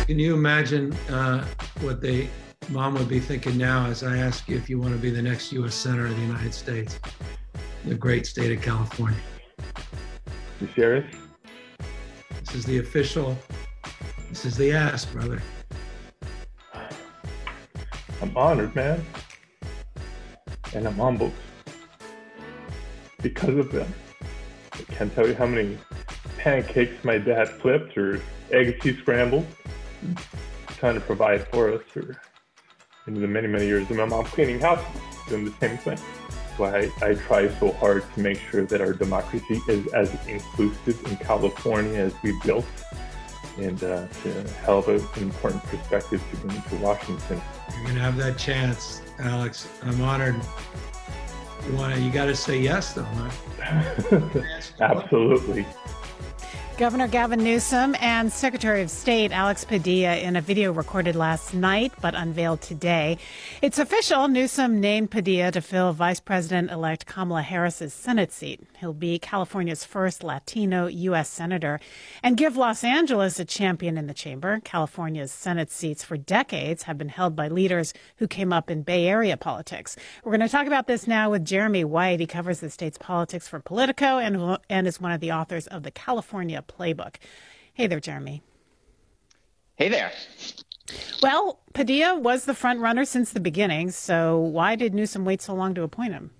Can you imagine what mom would be thinking now as I ask you if you want to be the next U.S. Senator of the United States, the great state of California? You serious? This is the official, this is the ask, brother. I'm honored, man. And I'm humbled. Because of them. I can't tell you how many pancakes my dad flipped or eggs he scrambled, trying to provide for us for into the many, many years of my mom cleaning house, doing the same thing. That's why I try so hard to make sure that our democracy is as inclusive in California as we built, and to help an important perspective to bring to Washington. You're going to have that chance, Alex. I'm honored. You got to say yes, though, huh? Absolutely. Governor Gavin Newsom and Secretary of State Alex Padilla in a video recorded last night but unveiled today. It's official. Newsom named Padilla to fill Vice President-elect Kamala Harris's Senate seat. He'll be California's first Latino U.S. Senator and give Los Angeles a champion in the chamber. California's Senate seats for decades have been held by leaders who came up in Bay Area politics. We're going to talk about this now with Jeremy White. He covers the state's politics for Politico and is one of the authors of the California Playbook. Hey there, Jeremy. Hey there. Well, Padilla was the front runner since the beginning, so why did Newsom wait so long to appoint him?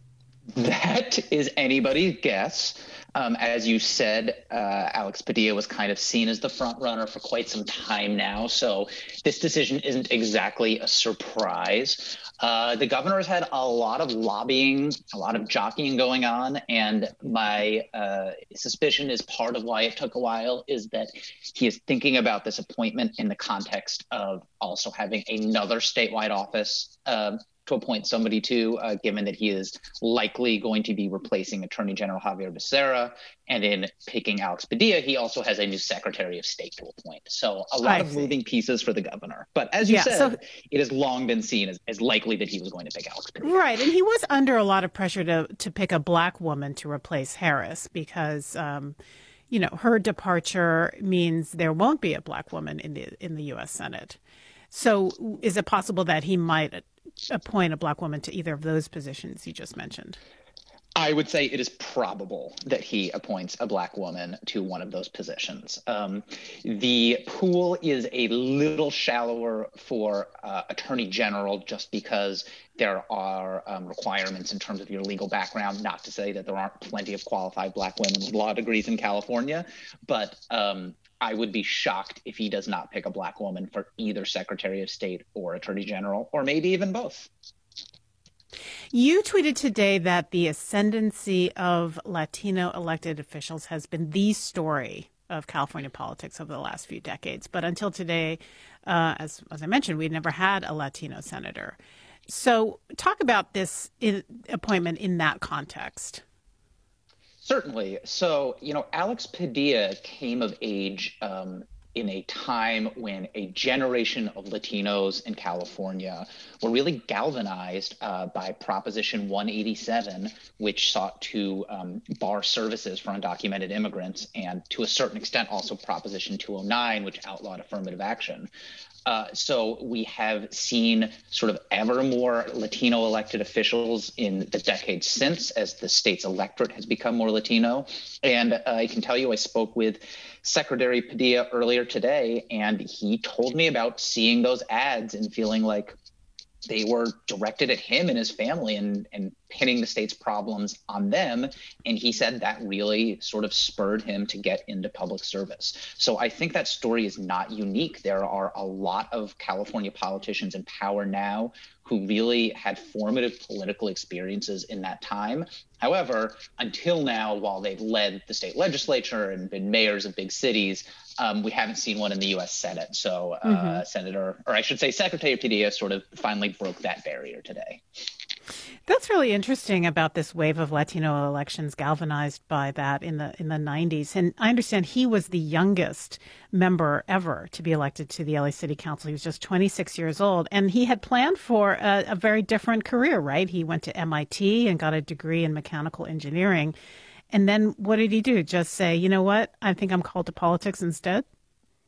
That is anybody's guess. As you said, Alex Padilla was kind of seen as the front runner for quite some time now, so this decision isn't exactly a surprise. The governor has had a lot of lobbying, a lot of jockeying going on, and my suspicion is part of why it took a while is that he is thinking about this appointment in the context of also having another statewide office to appoint somebody to, given that he is likely going to be replacing Attorney General Javier Becerra. And in picking Alex Padilla, he also has a new Secretary of State to appoint. So a lot of moving pieces for the governor. But as you said, it has long been seen as likely that he was going to pick Alex Padilla. Right. And he was under a lot of pressure to pick a black woman to replace Harris because her departure means there won't be a black woman in the U.S. Senate. So is it possible that he might appoint a black woman to either of those positions you just mentioned? I would say it is probable that he appoints a black woman to one of those positions. The pool is a little shallower for Attorney General just because there are requirements in terms of your legal background. Not to say that there aren't plenty of qualified black women with law degrees in California, but I would be shocked if he does not pick a black woman for either Secretary of State or Attorney General, or maybe even both. You tweeted today that the ascendancy of Latino elected officials has been the story of California politics over the last few decades. But until today, as I mentioned, we'd never had a Latino senator. So talk about this appointment in that context. Certainly. So, Alex Padilla came of age in a time when a generation of Latinos in California were really galvanized by Proposition 187, which sought to bar services for undocumented immigrants, and to a certain extent also Proposition 209, which outlawed affirmative action. So we have seen sort of ever more Latino elected officials in the decades since, as the state's electorate has become more Latino. And I can tell you, I spoke with Secretary Padilla earlier today, and he told me about seeing those ads and feeling like they were directed at him and his family and pinning the state's problems on them. And he said that really sort of spurred him to get into public service. So I think that story is not unique. There are a lot of California politicians in power now who really had formative political experiences in that time. However, until now, while they've led the state legislature and been mayors of big cities, we haven't seen one in the U.S. Senate. So Secretary Padilla sort of finally broke that barrier today. That's really interesting about this wave of Latino elections galvanized by that in the 90s. And I understand he was the youngest member ever to be elected to the LA City Council. He was just 26 years old, and he had planned for a very different career, right? He went to MIT and got a degree in mechanical engineering. And then what did he do? Just say, you know what? I think I'm called to politics instead?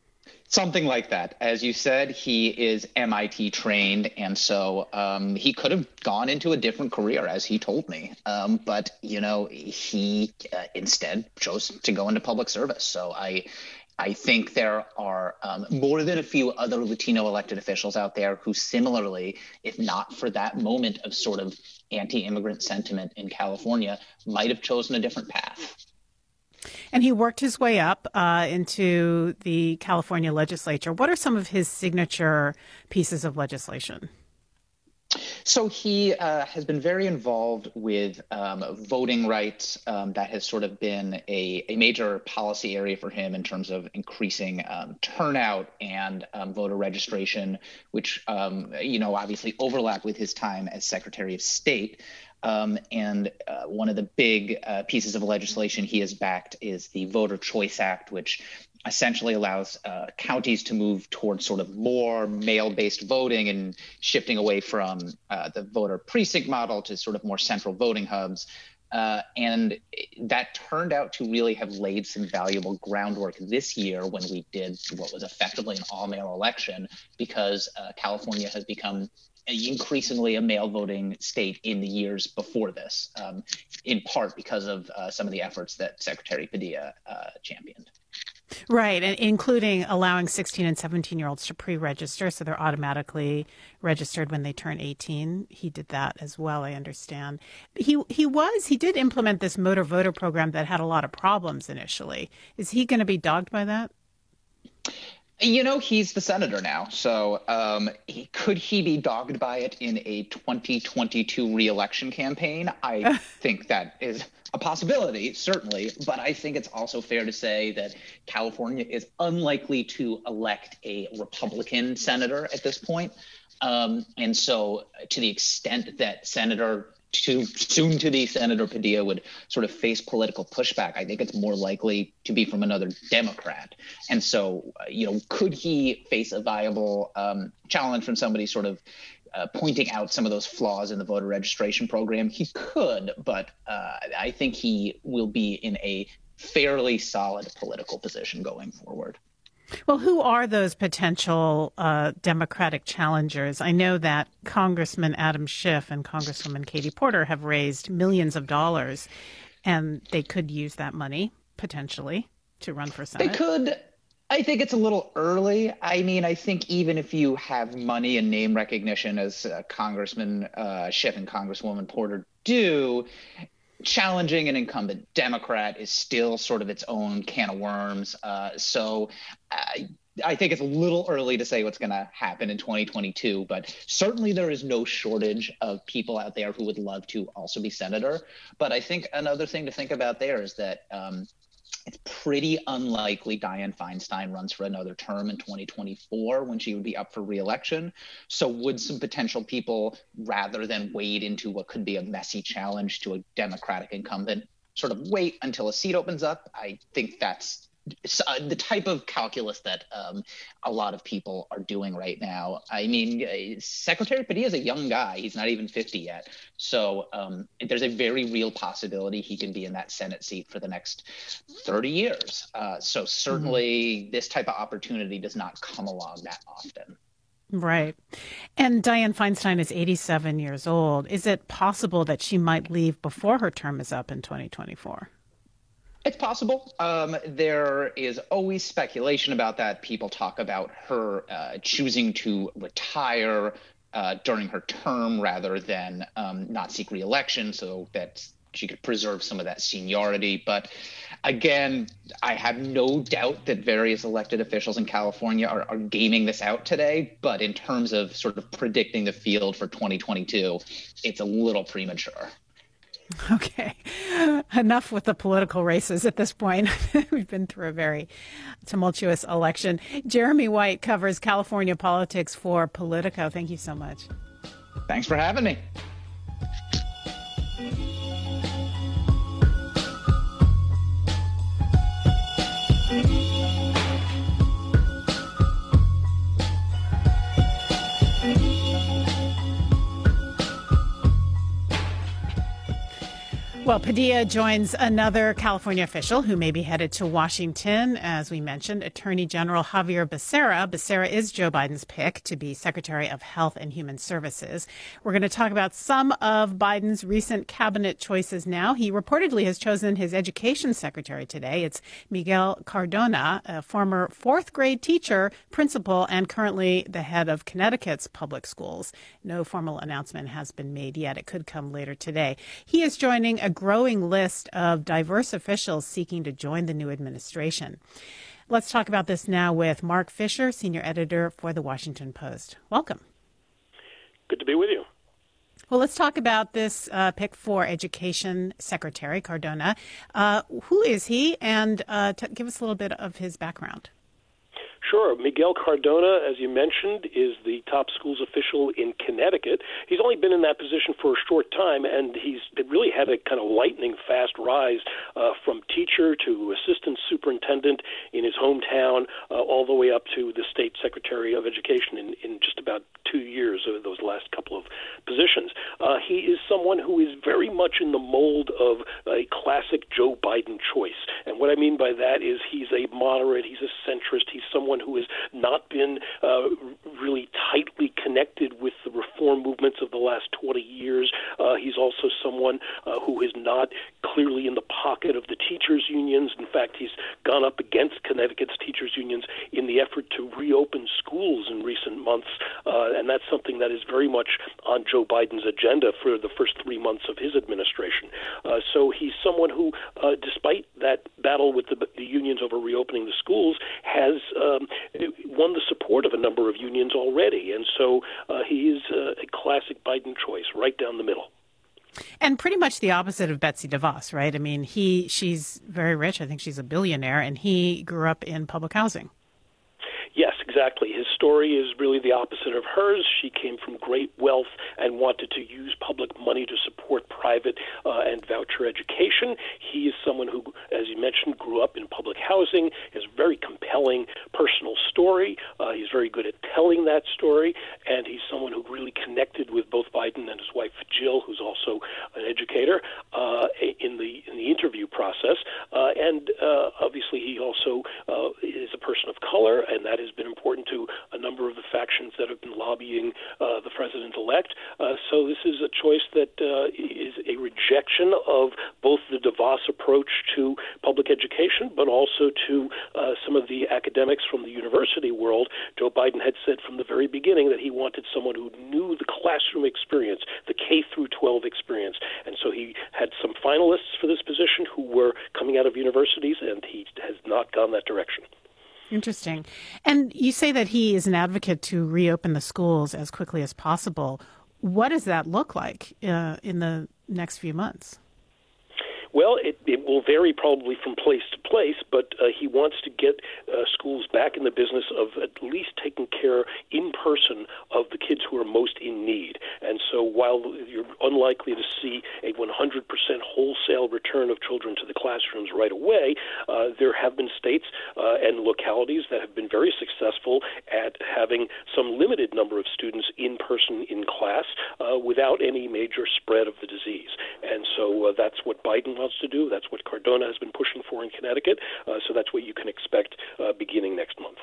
Something like that. As you said, he is MIT trained, and so he could have gone into a different career, as he told me. But he instead chose to go into public service. So I think there are more than a few other Latino elected officials out there who similarly, if not for that moment of sort of anti-immigrant sentiment in California, might have chosen a different path. And he worked his way up into the California legislature. What are some of his signature pieces of legislation? So he has been very involved with voting rights. That has sort of been a major policy area for him in terms of increasing turnout and voter registration, which, obviously overlap with his time as Secretary of State. And one of the big pieces of legislation he has backed is the Voter Choice Act, which essentially allows counties to move towards sort of more mail-based voting and shifting away from the voter precinct model to sort of more central voting hubs. And that turned out to really have laid some valuable groundwork this year when we did what was effectively an all-mail election, because California has become increasingly a mail voting state in the years before this, in part because of some of the efforts that Secretary Padilla championed. Right, and including allowing 16 and 17-year-olds to pre-register, so they're automatically registered when they turn 18. He did that as well, I understand. He did implement this motor voter program that had a lot of problems initially. Is he going to be dogged by that? He's the senator now, so could he be dogged by it in a 2022 reelection campaign? I think that is a possibility, certainly, but I think it's also fair to say that California is unlikely to elect a Republican senator at this point. And so to the extent that soon-to-be Senator Padilla would sort of face political pushback, I think it's more likely to be from another Democrat. And so, could he face a viable challenge from somebody sort of pointing out some of those flaws in the voter registration program? He could, but I think he will be in a fairly solid political position going forward. Well, who are those potential Democratic challengers? I know that Congressman Adam Schiff and Congresswoman Katie Porter have raised millions of dollars, and they could use that money potentially to run for Senate. They could. I think it's a little early. I mean, I think even if you have money and name recognition, as Congressman Schiff and Congresswoman Porter do, challenging an incumbent Democrat is still sort of its own can of worms. So I think it's a little early to say what's going to happen in 2022, but certainly there is no shortage of people out there who would love to also be senator. But I think another thing to think about there is that it's pretty unlikely Dianne Feinstein runs for another term in 2024 when she would be up for re-election. So would some potential people, rather than wade into what could be a messy challenge to a Democratic incumbent, sort of wait until a seat opens up? I think that's the type of calculus that a lot of people are doing right now. I mean, Secretary Padilla is a young guy. He's not even 50 yet. So there's a very real possibility he can be in that Senate seat for the next 30 years. So certainly this type of opportunity does not come along that often. Right. And Dianne Feinstein is 87 years old. Is it possible that she might leave before her term is up in 2024? It's possible. There is always speculation about that. People talk about her choosing to retire during her term rather than not seek re-election so that she could preserve some of that seniority. But again, I have no doubt that various elected officials in California are gaming this out today. But in terms of sort of predicting the field for 2022, it's a little premature. Okay. Enough with the political races at this point. We've been through a very tumultuous election. Jeremy White covers California politics for Politico. Thank you so much. Thanks for having me. Well, Padilla joins another California official who may be headed to Washington. As we mentioned, Attorney General Xavier Becerra. Becerra is Joe Biden's pick to be Secretary of Health and Human Services. We're going to talk about some of Biden's recent cabinet choices now. He reportedly has chosen his education secretary today. It's Miguel Cardona, a former fourth grade teacher, principal, and currently the head of Connecticut's public schools. No formal announcement has been made yet. It could come later today. He is joining a growing list of diverse officials seeking to join the new administration. Let's talk about this now with Mark Fisher, senior editor for The Washington Post. Welcome. Good to be with you. Well, let's talk about this pick for Education Secretary Cardona. Who is he? And give us a little bit of his background. Sure. Miguel Cardona, as you mentioned, is the top schools official in Connecticut. He's only been in that position for a short time, and he's really had a kind of lightning-fast rise from teacher to assistant superintendent in his hometown, all the way up to the state secretary of education in just about 2 years of those last couple of positions. He is someone who is very much in the mold of a classic Joe Biden choice. And what I mean by that is he's a moderate, he's a centrist, he's someone who has not been really tightly connected with the reform movements of the last 20 years. He's also someone who is not clearly in the pocket of the teachers' unions. In fact, he's gone up against Connecticut's teachers' unions in the effort to reopen schools in recent months, and that's something that is very much on Joe Biden's agenda for the first 3 months of his administration. So he's someone who, despite that battle with the unions over reopening the schools, has won the support of a number of unions already. And so he is a classic Biden choice, right down the middle. And pretty much the opposite of Betsy DeVos, right? I mean, she's very rich. I think she's a billionaire, and he grew up in public housing. Yes, exactly. His story is really the opposite of hers. She came from great wealth and wanted to use public money to support private and voucher education. He is someone who, as you mentioned, grew up in public housing, has a very compelling personal story. He's very good at telling that story, and he's someone who really connected with both Biden and his wife, Jill, who's also an educator, in the interview process. And obviously he also is a person of color, and that has been important to a number of the factions that have been lobbying the president-elect. So this is a choice that is a rejection of both the DeVos approach to public education, but also to some of the academics from the university world. Joe Biden had said from the very beginning that he wanted someone who knew the classroom experience, the K through 12 experience. And so he had some finalists for this position who were coming out of universities, and he has not gone that direction. Interesting. And you say that he is an advocate to reopen the schools as quickly as possible. What does that look like in the next few months? Well, it will vary probably from place to place, but he wants to get schools back in the business of at least taking care in person of the kids who are most in need. And so while you're unlikely to see a 100% wholesale return of children to the classrooms right away, there have been states and localities that have been very successful at having some limited number of students in person in class without any major spread of the disease. And so that's what Biden wants to do. That's what Cardona has been pushing for in Connecticut. So that's what you can expect beginning next month.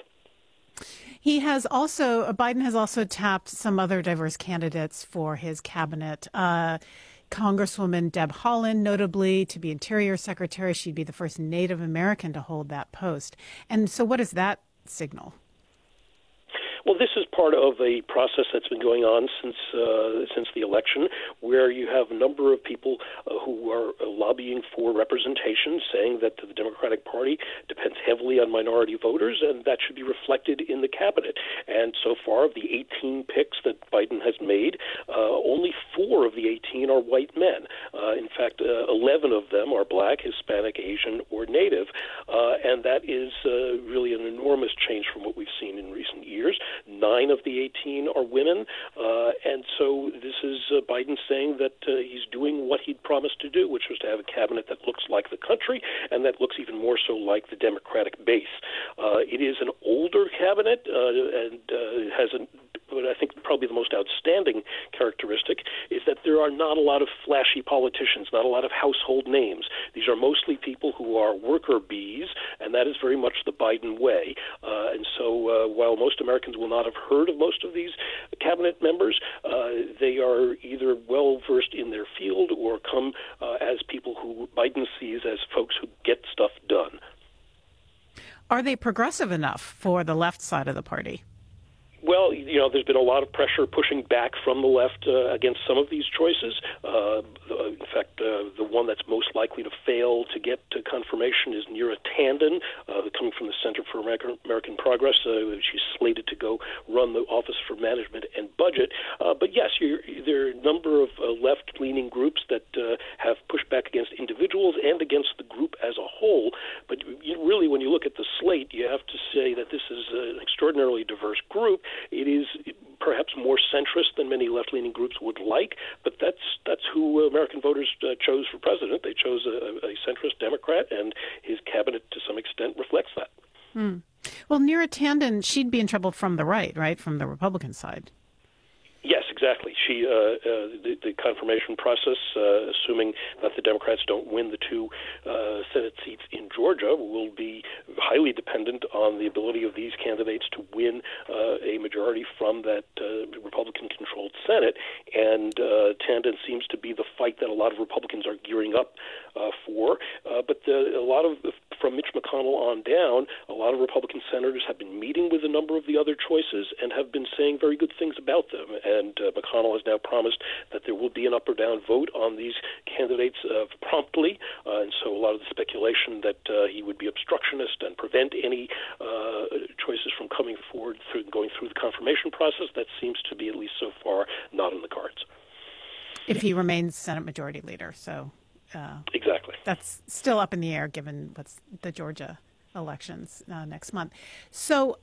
Biden has also tapped some other diverse candidates for his cabinet. Congresswoman Deb Haaland, notably, to be Interior Secretary. She'd be the first Native American to hold that post. And so what does that signal? Well, this is part of a process that's been going on since the election, where you have a number of people who are lobbying for representation, saying that the Democratic Party depends heavily on minority voters, and that should be reflected in the cabinet. And so far, of the 18 picks that Biden has made, only 4 of the 18 are white men. In fact, 11 of them are black, Hispanic, Asian, or Native, and that is really an enormous change from what we've seen in recent years. 9 of the 18 are women, and so this is Biden saying that he's doing what he'd promised to do, which was to have a cabinet that looks like the country and that looks even more so like the Democratic base. It is an older cabinet and has but I think probably the most outstanding characteristic, is that there are not a lot of flashy politicians, not a lot of household names. These are mostly people who are worker bees, and that is very much the Biden way. And so while most Americans will not have heard of most of these cabinet members, they are either well-versed in their field or come as people who Biden sees as folks who get stuff done. Are they progressive enough for the left side of the party? Well, there's been a lot of pressure pushing back from the left against some of these choices. In fact, the one that's most likely to fail to get to confirmation is Neera Tanden, coming from the Center for American Progress. She's slated to go run the Office for Management and Budget. But yes, there are a number of left-leaning groups that have pushed back against individuals and against the group as a whole. But really, when you look at the slate, you have to say that this is an extraordinarily diverse group. It is perhaps more centrist than many left-leaning groups would like, but that's who American voters chose for president. They chose a centrist Democrat, and his cabinet, to some extent, reflects that. Well, Neera Tanden, she'd be in trouble from the right, from the Republican side. Yes, exactly. The confirmation process, assuming that the Democrats don't win the two Senate seats in Georgia, will be highly dependent on the ability of these candidates to win a majority from that Republican-controlled Senate. And Tanden seems to be the fight that a lot of Republicans are gearing up for. But from Mitch McConnell on down, a lot of Republican senators have been meeting with a number of the other choices and have been saying very good things about them. And McConnell has now promised that there will be an up or down vote on these candidates promptly. And so a lot of the speculation that he would be obstructionist and prevent any choices from coming forward going through the confirmation process, that seems to be, at least so far, not in the cards. If he remains Senate Majority Leader, so exactly, that's still up in the air given what's the Georgia elections next month. So,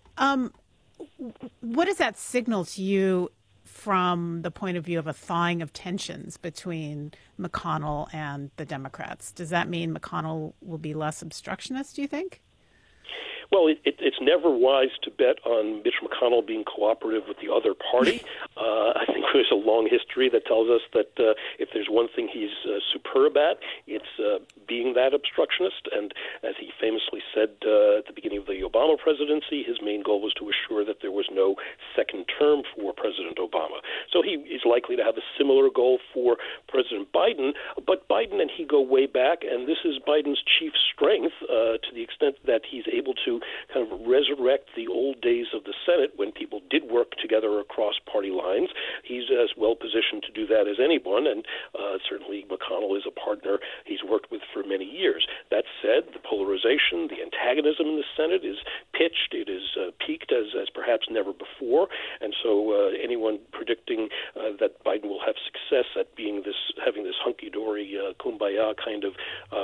what does that signal to you from the point of view of a thawing of tensions between McConnell and the Democrats? Does that mean McConnell will be less obstructionist, do you think? Well, it's never wise to bet on Mitch McConnell being cooperative with the other party. I think there's a long history that tells us that if there's one thing he's superb at, it's being that obstructionist. And as he famously said at the beginning of the Obama presidency, his main goal was to assure that there was no second term for President Obama. So he is likely to have a similar goal for President Biden. But Biden and he go way back, and this is Biden's chief strength to the extent that he's able to kind of resurrect the old days of the Senate when people did work together across party lines. He's as well positioned to do that as anyone, and certainly McConnell is a partner he's worked with for many years. That said, the polarization, the antagonism in the Senate is pitched. It is peaked as perhaps never before, and so anyone predicting that Biden will have success at having this hunky-dory kumbaya kind of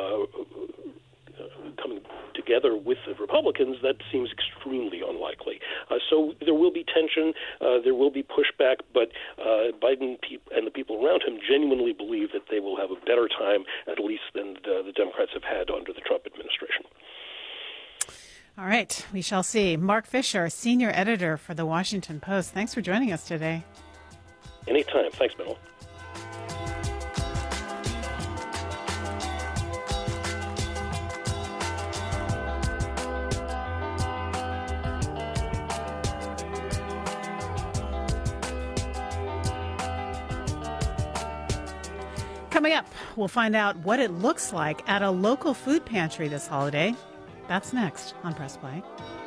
coming together with the Republicans, that seems extremely unlikely. So there will be tension, there will be pushback, but Biden and the people around him genuinely believe that they will have a better time, at least, than the Democrats have had under the Trump administration. All right, we shall see. Mark Fisher, senior editor for The Washington Post. Thanks for joining us today. Anytime. Thanks, Mel. Coming up, we'll find out what it looks like at a local food pantry this holiday. That's next on Press Play.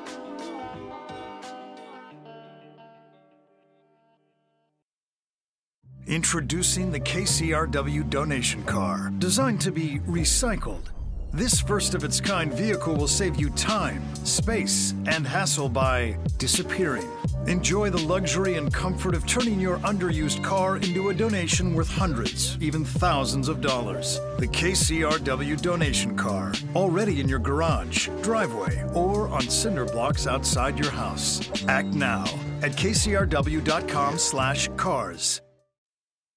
Introducing the KCRW donation car, designed to be recycled. This first-of-its-kind vehicle will save you time, space, and hassle by disappearing. Enjoy the luxury and comfort of turning your underused car into a donation worth hundreds, even thousands of dollars. The KCRW donation car, already in your garage, driveway, or on cinder blocks outside your house. Act now at kcrw.com/cars.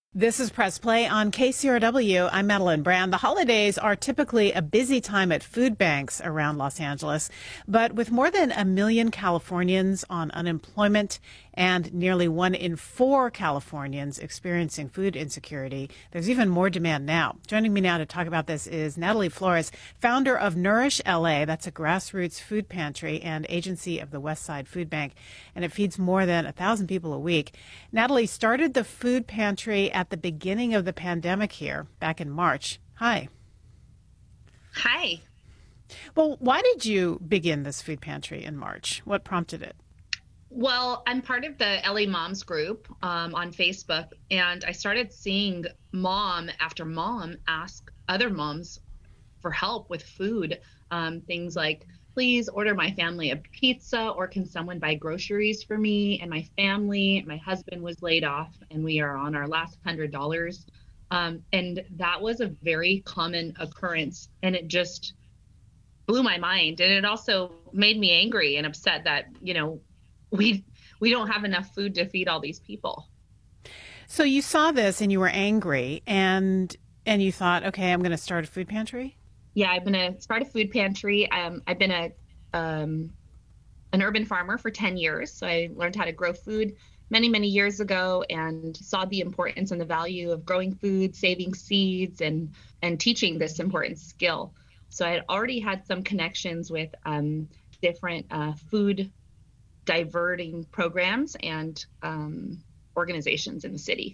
This is Press Play on KCRW. I'm Madeline Brand. The holidays are typically a busy time at food banks around Los Angeles, but with more than 1 million Californians on unemployment and nearly 1 in 4 Californians experiencing food insecurity, there's even more demand now. Joining me now to talk about this is Natalie Flores, founder of Nourish LA. That's a grassroots food pantry and agency of the West Side Food Bank, and it feeds more than 1,000 people a week. Natalie started the food pantry at the beginning of the pandemic here back in March. Hi. Hi. Well, why did you begin this food pantry in March? What prompted it? Well, I'm part of the LA Moms group on Facebook, and I started seeing mom after mom ask other moms for help with food. Things like, please order my family a pizza, or can someone buy groceries for me and my family? My husband was laid off and we are on our last $100. And that was a very common occurrence, and it just blew my mind. And it also made me angry and upset that, we don't have enough food to feed all these people. So you saw this and you were angry and you thought, okay, I'm going to start a food pantry? Yeah, I'm going to start a food pantry. I've been an urban farmer for 10 years. So I learned how to grow food many, many years ago and saw the importance and the value of growing food, saving seeds, and teaching this important skill. So I had already had some connections with different food diverting programs and organizations in the city.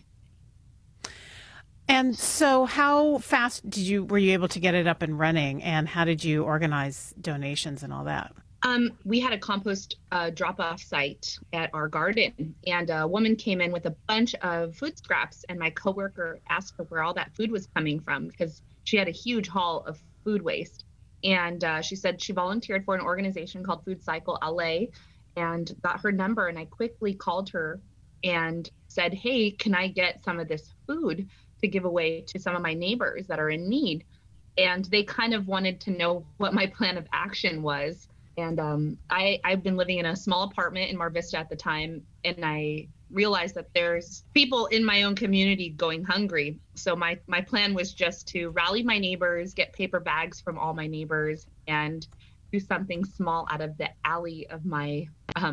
And so how fast were you able to get it up and running, and how did you organize donations and all that? We had a compost drop-off site at our garden, and a woman came in with a bunch of food scraps, and my coworker asked her where all that food was coming from because she had a huge haul of food waste. And she said she volunteered for an organization called Food Cycle LA and got her number, and I quickly called her and said, hey, can I get some of this food to give away to some of my neighbors that are in need? And they kind of wanted to know what my plan of action was. And I've been living in a small apartment in Mar Vista at the time, and I realized that there's people in my own community going hungry. So my plan was just to rally my neighbors, get paper bags from all my neighbors, and do something small out of the alley of my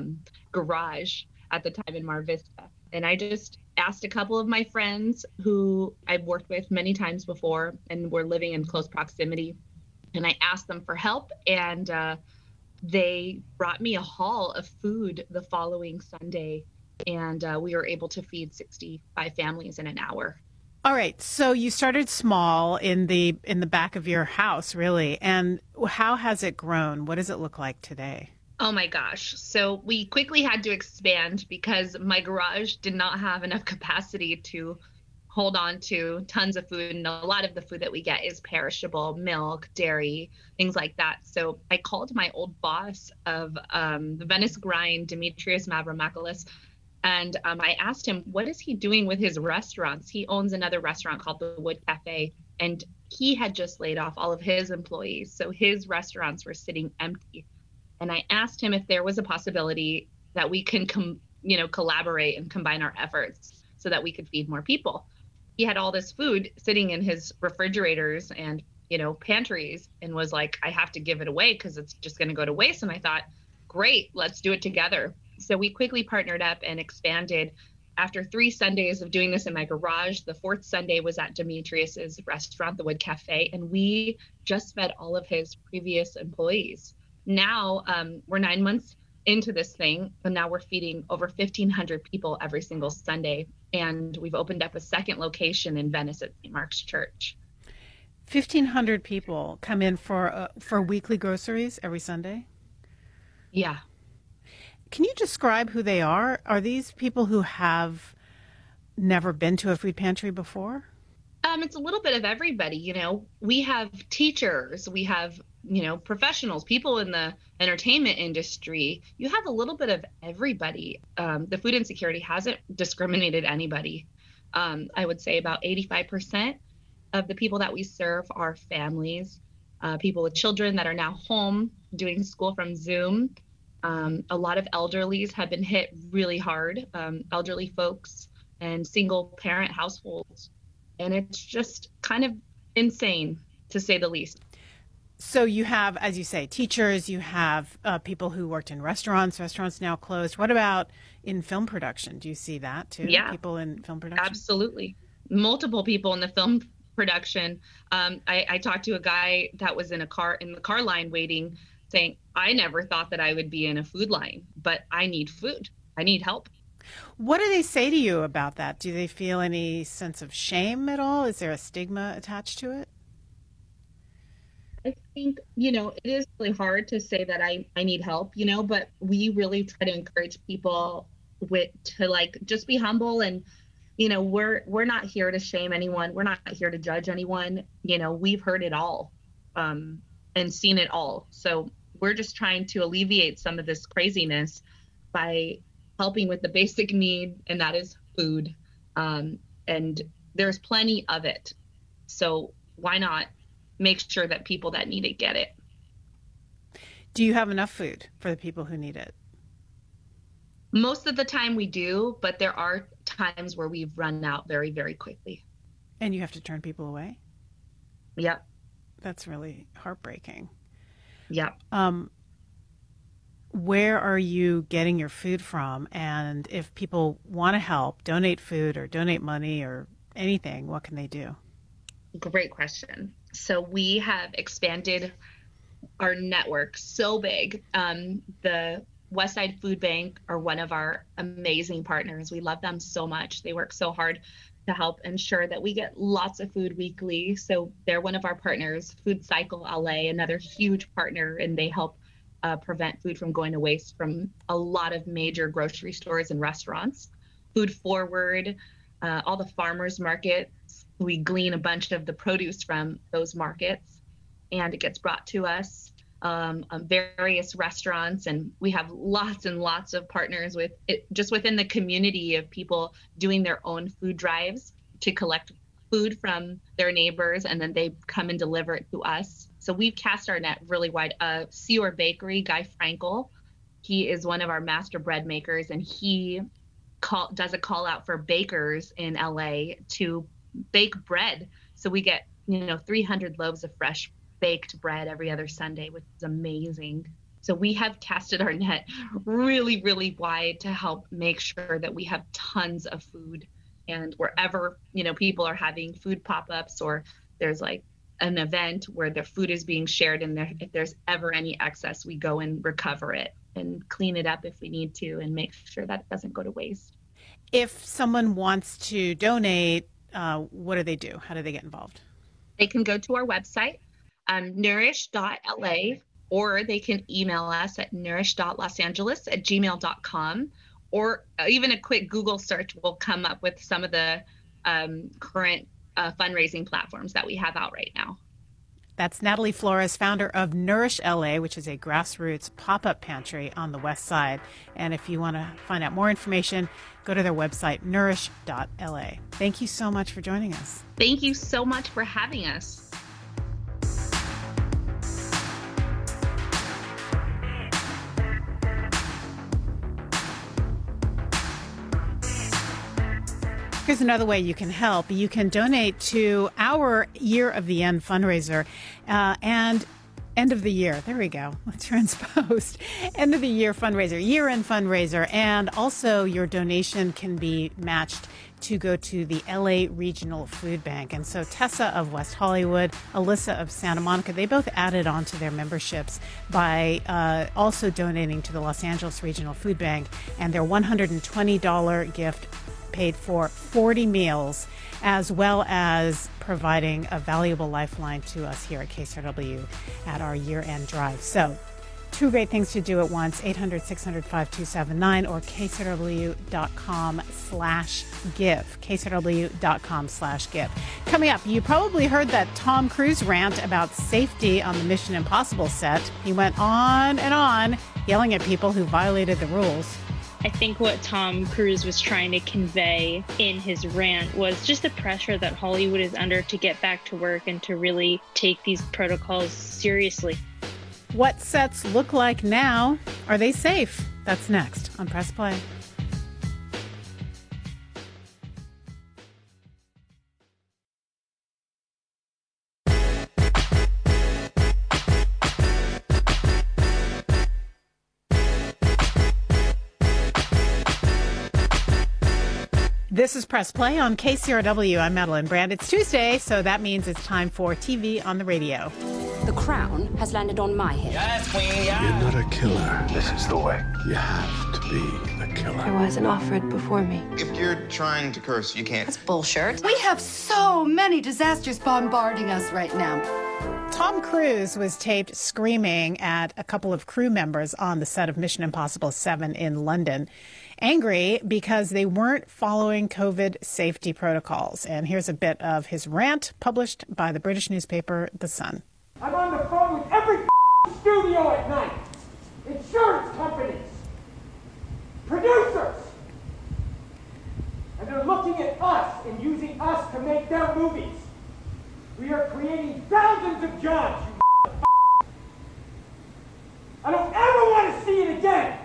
garage at the time in Mar Vista. And I just asked a couple of my friends who I've worked with many times before and were living in close proximity. And I asked them for help, and they brought me a haul of food the following Sunday. And we were able to feed 65 families in an hour. All right. So you started small in the back of your house, really. And how has it grown? What does it look like today? Oh my gosh. So we quickly had to expand because my garage did not have enough capacity to hold on to tons of food. And a lot of the food that we get is perishable, milk, dairy, things like that. So I called my old boss of the Venice Grind, Demetrius Mavromakoulis, and I asked him, what is he doing with his restaurants? He owns another restaurant called the Wood Cafe, and he had just laid off all of his employees. So his restaurants were sitting empty. And I asked him if there was a possibility that we can collaborate and combine our efforts so that we could feed more people. He had all this food sitting in his refrigerators and, pantries, and was like, I have to give it away because it's just going to go to waste. And I thought, great, let's do it together. So we quickly partnered up and expanded. After 3 Sundays of doing this in my garage, the 4th Sunday was at Demetrius's restaurant, the Wood Cafe, and we just fed all of his previous employees. Now we're 9 months into this thing, and now we're feeding over 1,500 people every single Sunday. And we've opened up a second location in Venice at St. Mark's Church. 1,500 people come in for weekly groceries every Sunday? Yeah. Can you describe who they are? Are these people who have never been to a food pantry before? It's a little bit of everybody. We have teachers, we have, professionals, people in the entertainment industry. You have a little bit of everybody. The food insecurity hasn't discriminated anybody. I would say about 85% of the people that we serve are families, people with children that are now home doing school from Zoom. A lot of elderlies have been hit really hard. Elderly folks and single parent households. And it's just kind of insane, to say the least. So you have, as you say, teachers, you have people who worked in restaurants now closed. What about in film production? Do you see that too? Yeah. People in film production? Absolutely. Multiple people in the film production. I talked to a guy that was in the car line waiting, saying, I never thought that I would be in a food line, but I need food. I need help. What do they say to you about that? Do they feel any sense of shame at all? Is there a stigma attached to it? I think, it is really hard to say that I need help, but we really try to encourage people to just be humble. And, we're not here to shame anyone. We're not here to judge anyone. We've heard it all and seen it all. So we're just trying to alleviate some of this craziness by helping with the basic need, and that is food. And there's plenty of it. So why not make sure that people that need it get it? Do you have enough food for the people who need it? Most of the time we do, but there are times where we've run out very, very quickly. And you have to turn people away? Yep. That's really heartbreaking. Yep. Where are you getting your food from? And if people want to help, donate food or donate money or anything, what can they do? Great question. So we have expanded our network so big. The Westside Food Bank are one of our amazing partners. We love them so much. They work so hard to help ensure that we get lots of food weekly. So they're one of our partners. Food Cycle LA, another huge partner, and they help prevent food from going to waste from a lot of major grocery stores and restaurants. Food Forward, all the farmers markets. We glean a bunch of the produce from those markets, and it gets brought to us. Various restaurants, and we have lots and lots of partners with it, just within the community of people doing their own food drives to collect food from their neighbors, and then they come and deliver it to us. So we've cast our net really wide. Sewer Bakery, Guy Frankel, he is one of our master bread makers, and he does a call out for bakers in LA to bake bread. So we get 300 loaves of fresh baked bread every other Sunday, which is amazing. So we have casted our net really, really wide to help make sure that we have tons of food. And wherever, people are having food pop-ups, or there's like an event where their food is being shared, and if there's ever any excess, we go and recover it and clean it up if we need to, and make sure that it doesn't go to waste. If someone wants to donate, what do they do? How do they get involved? They can go to our website, nourish.la, or they can email us at nourish.losangeles@gmail.com, or even a quick Google search will come up with some of the current fundraising platforms that we have out right now. That's Natalie Flores, founder of Nourish LA, which is a grassroots pop-up pantry on the West Side. And if you want to find out more information, go to their website, nourish.la. Thank you so much for joining us. Thank you so much for having us. Here's another way you can help. You can donate to our Year of the End fundraiser and end of the year. There we go. Let's transpose. End of the year fundraiser, year-end fundraiser. And also your donation can be matched to go to the LA Regional Food Bank. And so Tessa of West Hollywood, Alyssa of Santa Monica, they both added on to their memberships by also donating to the Los Angeles Regional Food Bank. And their $120 gift paid for 40 meals, as well as providing a valuable lifeline to us here at KCRW at our year-end drive. So, two great things to do at once, 800-600-5279 or kcrw.com/give, kcrw.com/give. Coming up, you probably heard that Tom Cruise rant about safety on the Mission Impossible set. He went on and on, yelling at people who violated the rules. I think what Tom Cruise was trying to convey in his rant was just the pressure that Hollywood is under to get back to work and to really take these protocols seriously. What sets look like now? Are they safe? That's next on Press Play. This is Press Play on KCRW. I'm Madeline Brand. It's Tuesday, so that means it's time for TV on the radio. The crown has landed on my head. Yes, Queen, yeah. You're not a killer. This is the way. You have to be a killer. There wasn't offered before me. If you're trying to curse, you can't. That's bullshit. We have so many disasters bombarding us right now. Tom Cruise was taped screaming at a couple of crew members on the set of Mission Impossible 7 in London, angry because they weren't following COVID safety protocols. And here's a bit of his rant published by the British newspaper The Sun. I'm on the phone with every studio at night, insurance companies, producers, and they're looking at us and using us to make their movies. We are creating thousands of jobs, you I don't ever want to see it again.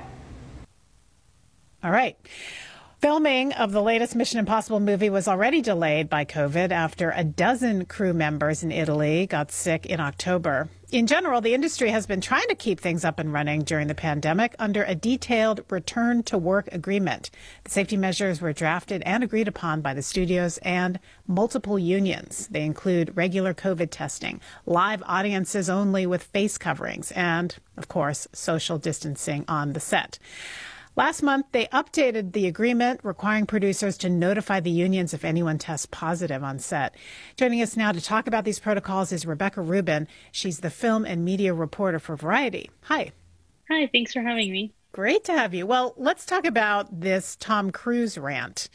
All right. Filming of the latest Mission Impossible movie was already delayed by COVID after a dozen crew members in Italy got sick in October. In general, the industry has been trying to keep things up and running during the pandemic under a detailed return-to-work agreement. The safety measures were drafted and agreed upon by the studios and multiple unions. They include regular COVID testing, live audiences only with face coverings, and, of course, social distancing on the set. Last month, they updated the agreement requiring producers to notify the unions if anyone tests positive on set. Joining us now to talk about these protocols is Rebecca Rubin. She's the film and media reporter for Variety. Hi. Hi, thanks for having me. Great to have you. Well, let's talk about this Tom Cruise rant.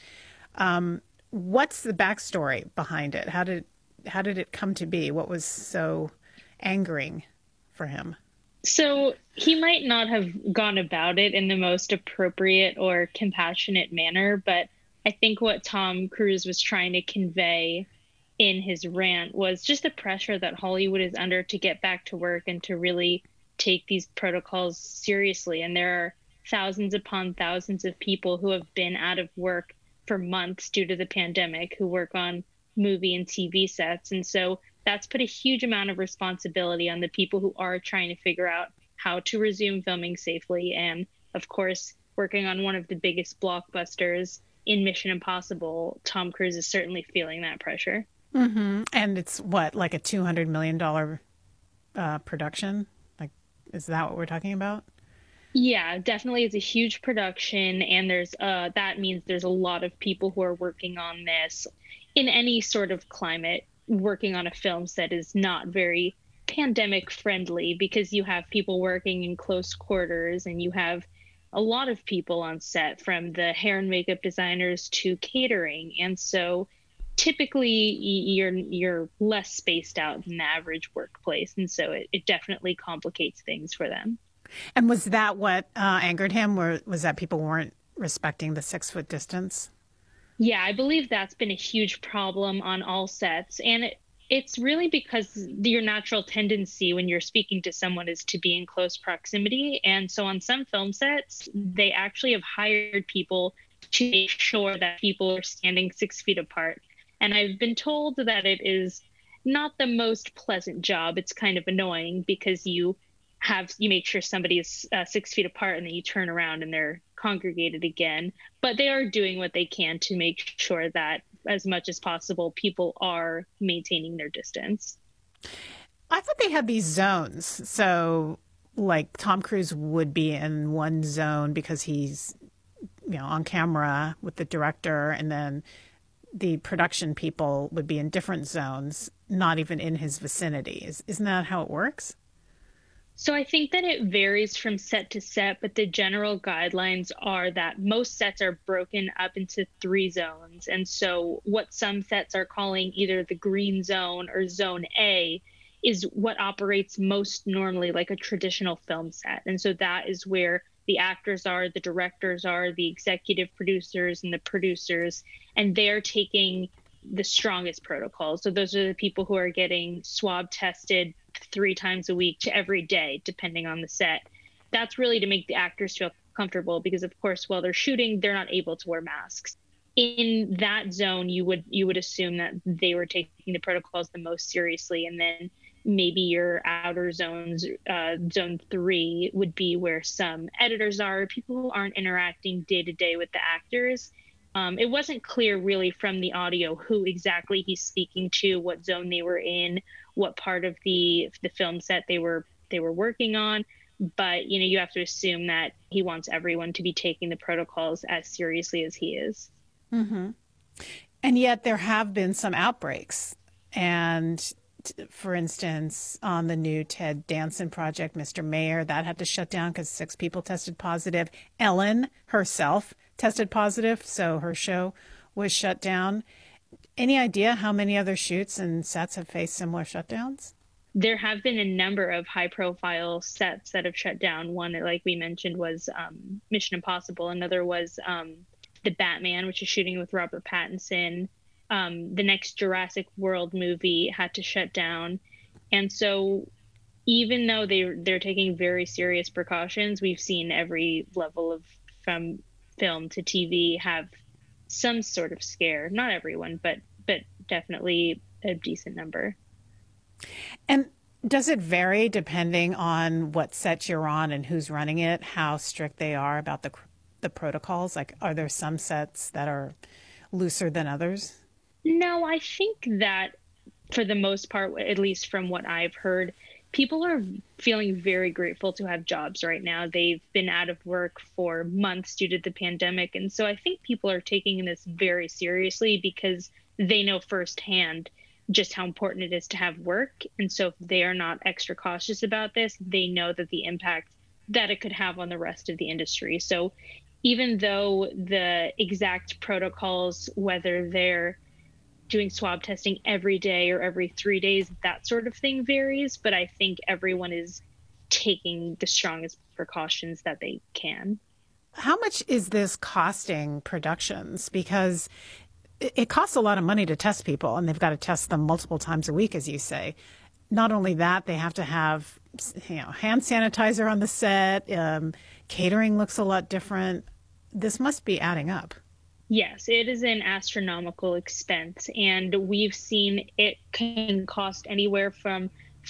What's the backstory behind it? How did it come to be? What was so angering for him? So he might not have gone about it in the most appropriate or compassionate manner, but I think what Tom Cruise was trying to convey in his rant was just the pressure that Hollywood is under to get back to work and to really take these protocols seriously. And there are thousands upon thousands of people who have been out of work for months due to the pandemic, who work on movie and TV sets. And so that's put a huge amount of responsibility on the people who are trying to figure out how to resume filming safely. And of course, working on one of the biggest blockbusters in Mission Impossible, Tom Cruise is certainly feeling that pressure. Mm-hmm. And it's what, like a $200 million production? Like, is that what we're talking about? Yeah, definitely. It's a huge production. And there's that means there's a lot of people who are working on this in any sort of climate. Working on a film set is not very pandemic friendly because you have people working in close quarters and you have a lot of people on set, from the hair and makeup designers to catering. And so typically you're less spaced out than the average workplace. And so it definitely complicates things for them. And was that what angered him, or was that people weren't respecting the 6-foot distance? Yeah, I believe that's been a huge problem on all sets. And it's really because your natural tendency when you're speaking to someone is to be in close proximity. And so on some film sets, they actually have hired people to make sure that people are standing 6 feet apart. And I've been told that it is not the most pleasant job. It's kind of annoying because you make sure somebody is 6 feet apart and then you turn around and they're congregated again. But they are doing what they can to make sure that as much as possible, people are maintaining their distance. I thought they had these zones. So like Tom Cruise would be in one zone because he's, on camera with the director, and then the production people would be in different zones, not even in his vicinity. Isn't that how it works? So I think that it varies from set to set, but the general guidelines are that most sets are broken up into 3 zones. And so what some sets are calling either the green zone or zone A is what operates most normally like a traditional film set. And so that is where the actors are, the directors are, the executive producers and the producers, and they're taking the strongest protocols. So those are the people who are getting swab tested 3 times a week to every day, depending on the set. That's really to make the actors feel comfortable because, of course, while they're shooting, they're not able to wear masks. In that zone, you would assume that they were taking the protocols the most seriously. And then maybe your outer zones, zone 3 would be where some editors are, people who aren't interacting day to day with the actors. It wasn't clear really from the audio who exactly he's speaking to, what zone they were in, what part of the film set they were working on. But, you have to assume that he wants everyone to be taking the protocols as seriously as he is. Mm-hmm. And yet there have been some outbreaks. And for instance, on the new Ted Danson project, Mr. Mayor, that had to shut down because 6 people tested positive. Ellen herself tested positive, so her show was shut down. Any idea how many other shoots and sets have faced similar shutdowns? There have been a number of high-profile sets that have shut down. One, like we mentioned, was Mission Impossible. Another was The Batman, which is shooting with Robert Pattinson. The next Jurassic World movie had to shut down. And so even though they're taking very serious precautions, we've seen every level of, from film to TV, have some sort of scare. Not everyone, but definitely a decent number. And does it vary depending on what set you're on and who's running it, how strict they are about the protocols? Like, are there some sets that are looser than others? No, I think that for the most part, at least from what I've heard, people are feeling very grateful to have jobs right now. They've been out of work for months due to the pandemic. And so I think people are taking this very seriously because they know firsthand just how important it is to have work. And so if they are not extra cautious about this, they know that the impact that it could have on the rest of the industry. So even though the exact protocols, whether they're doing swab testing every day or every 3 days, that sort of thing varies. But I think everyone is taking the strongest precautions that they can. How much is this costing productions? Because it costs a lot of money to test people, and they've got to test them multiple times a week, as you say. Not only that, they have to have hand sanitizer on the set. Catering looks a lot different. This must be adding up. Yes, it is an astronomical expense, and we've seen it can cost anywhere from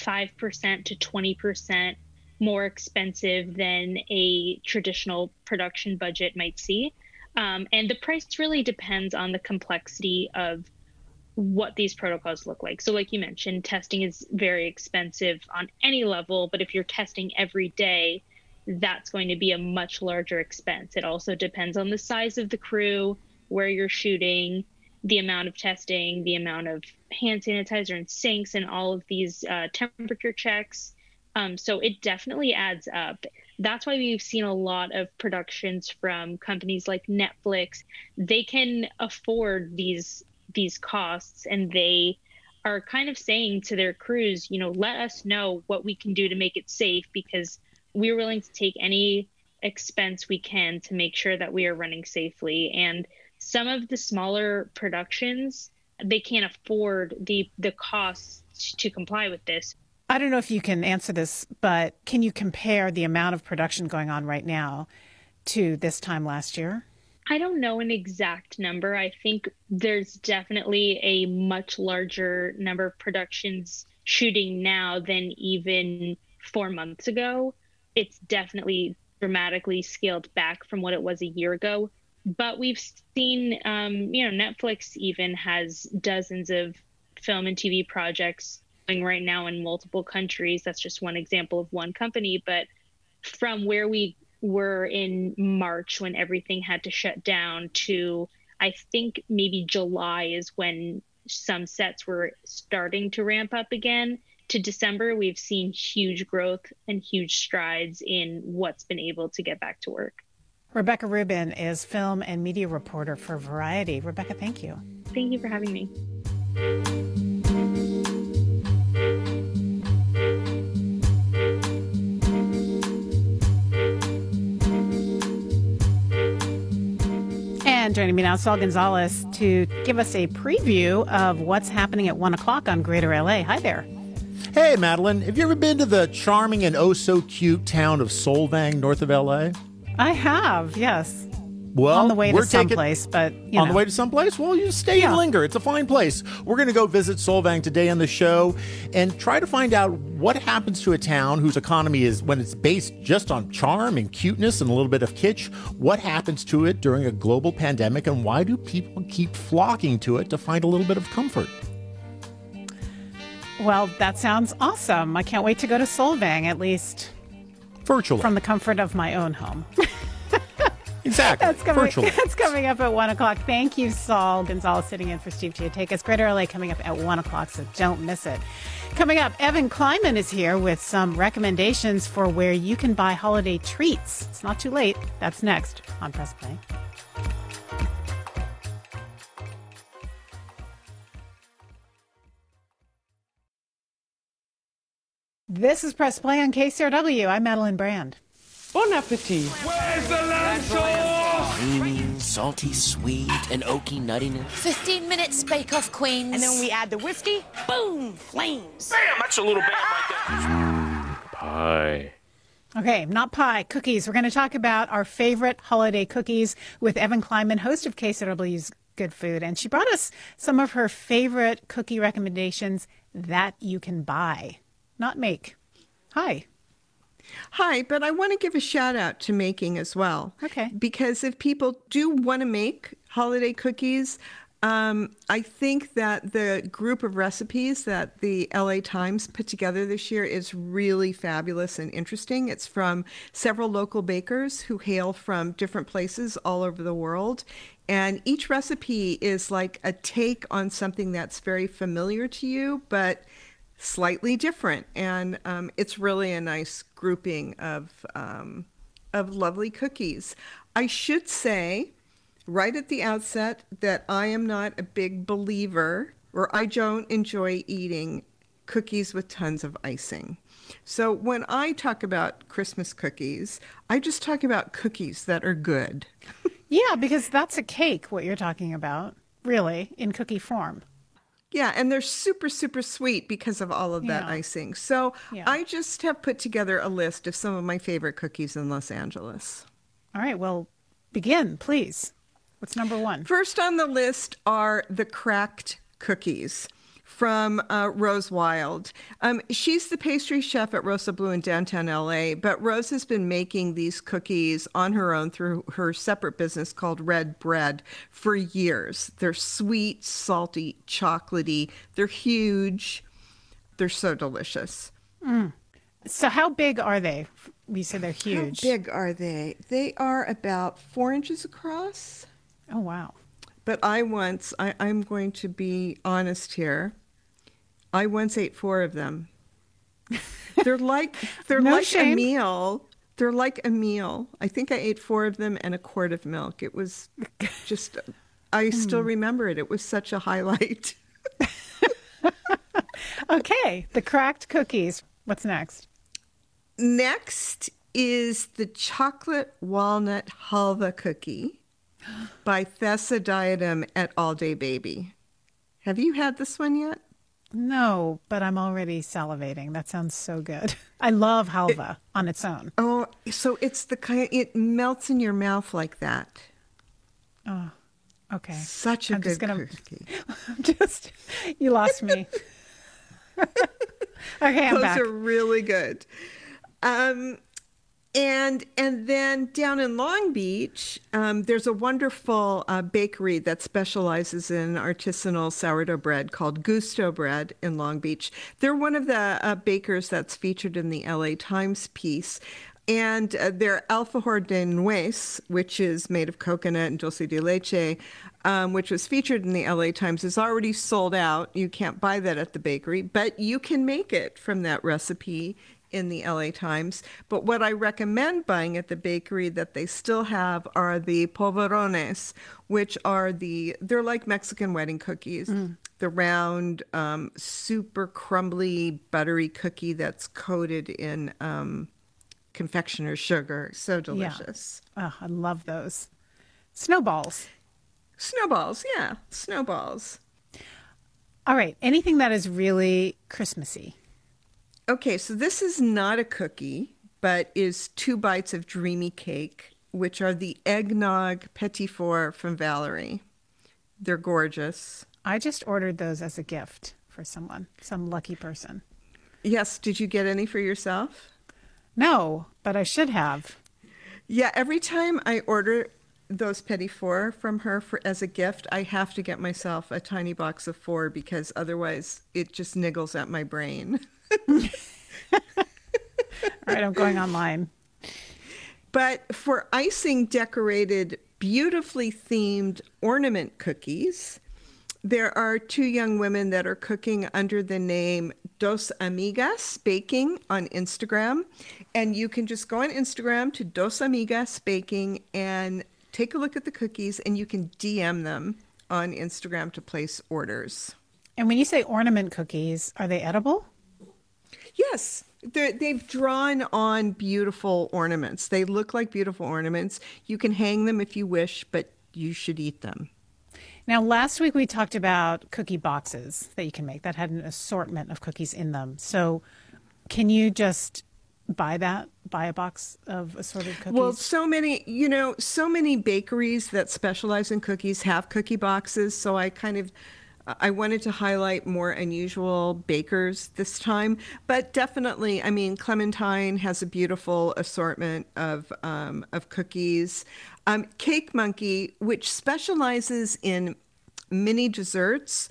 5% to 20% more expensive than a traditional production budget might see. And the price really depends on the complexity of what these protocols look like. So like you mentioned, testing is very expensive on any level, but if you're testing every day, that's going to be a much larger expense. It also depends on the size of the crew, where you're shooting, the amount of testing, the amount of hand sanitizer and sinks, and all of these temperature checks. So it definitely adds up. That's why we've seen a lot of productions from companies like Netflix. They can afford these costs, and they are kind of saying to their crews, let us know what we can do to make it safe, because we're willing to take any expense we can to make sure that we are running safely. And some of the smaller productions, they can't afford the costs to comply with this. I don't know if you can answer this, but can you compare the amount of production going on right now to this time last year? I don't know an exact number. I think there's definitely a much larger number of productions shooting now than even 4 months ago. It's definitely dramatically scaled back from what it was a year ago. But we've seen, Netflix even has dozens of film and TV projects going right now in multiple countries. That's just one example of one company. But from where we were in March when everything had to shut down to, I think maybe July is when some sets were starting to ramp up again, to December, we've seen huge growth and huge strides in what's been able to get back to work. Rebecca Rubin is film and media reporter for Variety. Rebecca, thank you. Thank you for having me. And joining me now, Saul Gonzalez, to give us a preview of what's happening at 1 o'clock on Greater LA. Hi there. Hey, Madeline. Have you ever been to the charming and oh-so-cute town of Solvang, north of LA? I have, yes. Well, on the way to we're taking- someplace, but you on know. the way to someplace? Well, you stay and linger. It's a fine place. We're going to go visit Solvang today on the show and try to find out what happens to a town whose economy is, when it's based just on charm and cuteness and a little bit of kitsch, what happens to it during a global pandemic, and why do people keep flocking to it to find a little bit of comfort? Well, that sounds awesome. I can't wait to go to Solvang, at least virtually, from the comfort of my own home. Exactly. That's coming up at 1 o'clock. Thank you, Saul Gonzalez, sitting in for Steve Giatakis. Greater LA coming up at 1 o'clock, so don't miss it. Coming up, Evan Kleiman is here with some recommendations for where you can buy holiday treats. It's not too late. That's next on Press Play. This is Press Play on KCRW. I'm Madeline Brand. Bon appetit. Where's the lamb sauce? Creamy, salty, sweet, and oaky nuttiness. 15 minutes bake-off, queens. And then we add the whiskey, boom, flames. Damn, that's a little bad right there. Pie. Okay, not pie, cookies. We're going to talk about our favorite holiday cookies with Evan Kleiman, host of KCRW's Good Food. And she brought us some of her favorite cookie recommendations that you can buy, not make. Hi. Hi, but I want to give a shout out to making as well. Okay. Because if people do want to make holiday cookies, I think that the group of recipes that the LA Times put together this year is really fabulous and interesting. It's from several local bakers who hail from different places all over the world. And each recipe is like a take on something that's very familiar to you, but slightly different, and it's really a nice grouping of lovely cookies. I should say right at the outset that I am not a big believer, or I don't enjoy eating cookies with tons of icing. So when I talk about Christmas cookies, I just talk about cookies that are good. Yeah, because that's a cake, what you're talking about, really, in cookie form. Yeah, and they're super, super sweet because of all of that icing. So I just have put together a list of some of my favorite cookies in Los Angeles. All right, well, begin, please. What's number one? First on the list are the cracked cookies from Rose Wild. She's the pastry chef at Rosa Blue in downtown LA, but Rose has been making these cookies on her own through her separate business called Red Bread for years. They're sweet, salty, chocolatey. They're huge. They're so delicious. So how big are they? You said they're huge. How big are they? They are about 4 inches across. Oh, wow. But I'm going to be honest here. I once ate 4 of them. They're like shame. a meal. They're like a meal. I think I ate 4 of them and a quart of milk. It was just, I still remember it. It was such a highlight. Okay, the cracked cookies. What's next? Next is the chocolate walnut halva cookie by Thessa Diadem at All Day Baby. Have you had this one yet? No, but I'm already salivating. That sounds so good. I love halva on its own. Oh, so it's the kind, it melts in your mouth like that. Oh, okay. Such a good cookie. You lost me. Okay, I'm back. Those are really good. And then down in Long Beach, there's a wonderful bakery that specializes in artisanal sourdough bread called Gusto Bread in Long Beach. They're one of the bakers that's featured in the LA Times piece. And their alfajor de nuez, which is made of coconut and dulce de leche, which was featured in the LA Times, is already sold out. You can't buy that at the bakery, but you can make it from that recipe in the LA Times. But what I recommend buying at the bakery that they still have are the polvorones, which are they're like Mexican wedding cookies. The round, super crumbly, buttery cookie that's coated in confectioner's sugar. So delicious. Yeah. Oh, I love those. Snowballs. Snowballs, yeah. Snowballs. All right. Anything that is really Christmassy. Okay, so this is not a cookie, but is 2 bites of dreamy cake which are the eggnog petit four from Valerie. They're gorgeous. I just ordered those as a gift for someone, some lucky person. Yes. Did you get any for yourself? No, but I should have. Yeah, every time I order those petit four from her as a gift, I have to get myself a tiny box of 4 because otherwise it just niggles at my brain. All right, I'm going online. But for icing decorated, beautifully themed ornament cookies, there are 2 young women that are cooking under the name Dos Amigas Baking on Instagram. And you can just go on Instagram to Dos Amigas Baking and take a look at the cookies, and you can DM them on Instagram to place orders. And when you say ornament cookies, are they edible? Yes. They've drawn on beautiful ornaments. They look like beautiful ornaments. You can hang them if you wish, but you should eat them. Now, last week we talked about cookie boxes that you can make that had an assortment of cookies in them. So can you just buy a box of assorted cookies? Well, so many bakeries that specialize in cookies have cookie boxes. So I wanted to highlight more unusual bakers this time, but definitely, I mean, Clementine has a beautiful assortment of cookies. Cake Monkey, which specializes in mini desserts,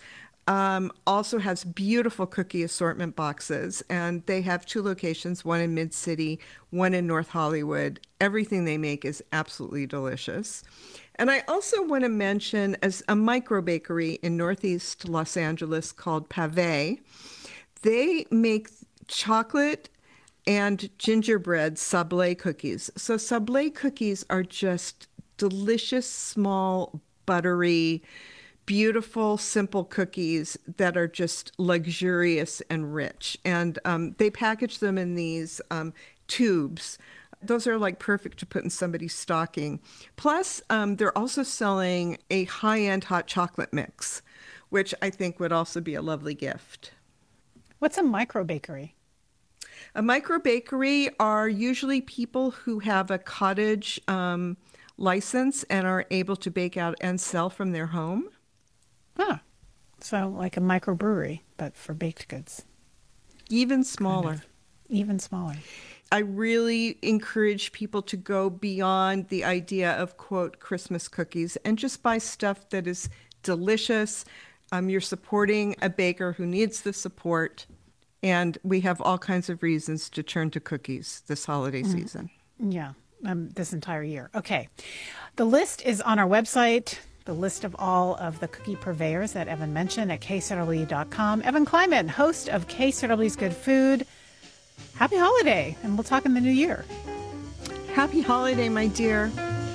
also has beautiful cookie assortment boxes, and they have 2 locations, one in Mid-City, one in North Hollywood. Everything they make is absolutely delicious. And I also want to mention as a micro bakery in Northeast Los Angeles called Pavé. They make chocolate and gingerbread sablé cookies. So sablé cookies are just delicious, small, buttery, beautiful, simple cookies that are just luxurious and rich. And they package them in these tubes. Those are like perfect to put in somebody's stocking. Plus, they're also selling a high-end hot chocolate mix, which I think would also be a lovely gift. What's a micro bakery? A micro bakery are usually people who have a cottage license and are able to bake out and sell from their home. Huh. So like a microbrewery, but for baked goods. Even smaller. Kind of. Even smaller. I really encourage people to go beyond the idea of, quote, Christmas cookies and just buy stuff that is delicious. You're supporting a baker who needs the support, and we have all kinds of reasons to turn to cookies this holiday season. Yeah, this entire year. Okay. The list is on our website. The list of all of the cookie purveyors that Evan mentioned at KCRW.com. Evan Kleiman, host of KCRW's Good Food. Happy holiday, and we'll talk in the new year. Happy holiday, my dear.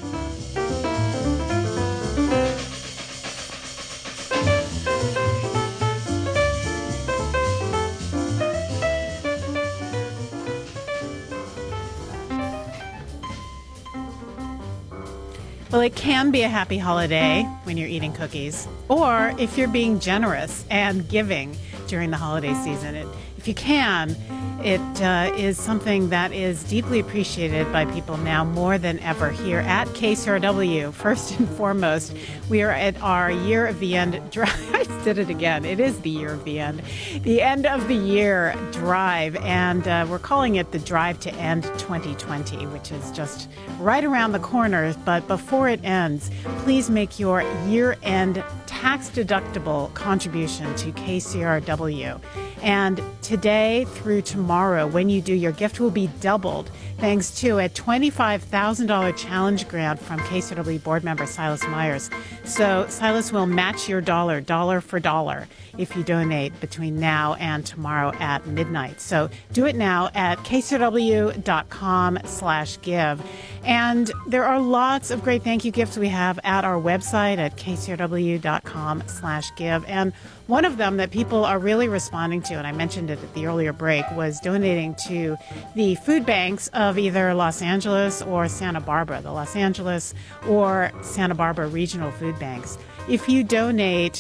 Well, it can be a happy holiday when you're eating cookies, or if you're being generous and giving during the holiday season. If you can, it is something that is deeply appreciated by people now more than ever here at KCRW. First and foremost, we are at our Year of the End drive. I just did it again. It is the Year of the End. The end of the year drive, and we're calling it the Drive to End 2020, which is just right around the corner. But before it ends, please make your year-end tax-deductible contribution to KCRW. And today through tomorrow, when you do, your gift will be doubled thanks to a $25,000 challenge grant from KCRW board member Silas Myers. So Silas will match your dollar for dollar, if you donate between now and tomorrow at midnight. So do it now at kcrw.com/give. And there are lots of great thank you gifts we have at our website at kcrw.com/give. And one of them that people are really responding to, and I mentioned it at the earlier break, was donating to the food banks of either Los Angeles or Santa Barbara, the Los Angeles or Santa Barbara regional food banks. If you donate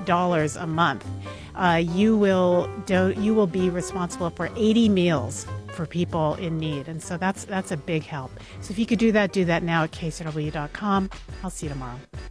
$20 a month, you will be responsible for 80 meals for people in need. And so that's a big help. So if you could do that now at kcrw.com. I'll see you tomorrow.